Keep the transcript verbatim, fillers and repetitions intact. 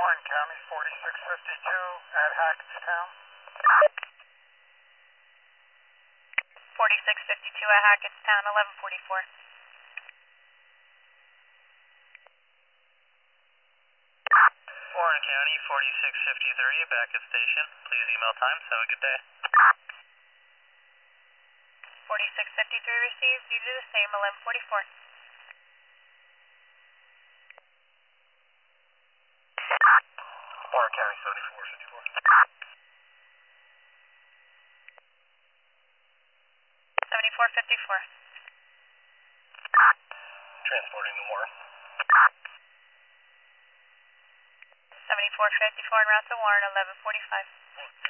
Warren County, forty-six fifty-two at Hackettstown. forty-six fifty-two at Hackettstown, eleven forty-four. Warren County, forty-six fifty-three, back at station. Please email times. Have a good day. forty-six fifty-three received. You do the same, eleven forty-four. Warren County, seventy-four fifty-four. seventy-four fifty-four. Transporting to Warren. seventy-four fifty-four en route to Warren, eleven forty-five.